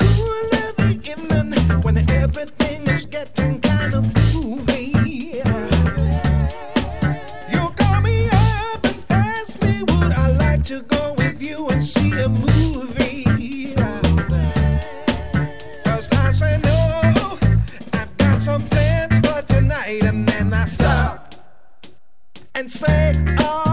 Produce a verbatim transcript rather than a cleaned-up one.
cool of the evening when everything is getting kind of groovy. You call me up and ask me would I like to go with you and see a movie. First I say no, I've got some plans for tonight, and then I stop and say, oh.